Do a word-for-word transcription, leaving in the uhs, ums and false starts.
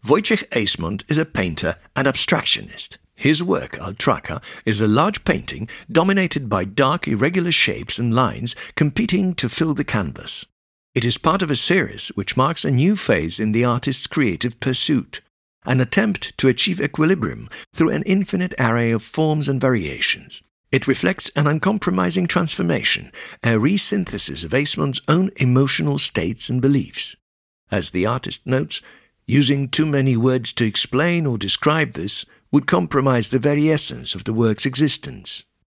Wojciech Eysmont is a painter and abstractionist. His work, Altraka, is a large painting dominated by dark, irregular shapes and lines competing to fill the canvas. It is part of a series which marks a new phase in the artist's creative pursuit, an attempt to achieve equilibrium through an infinite array of forms and variations. It reflects an uncompromising transformation, a resynthesis of Eysmont's own emotional states and beliefs. As the artist notes, using too many words to explain or describe this would compromise the very essence of the work's existence.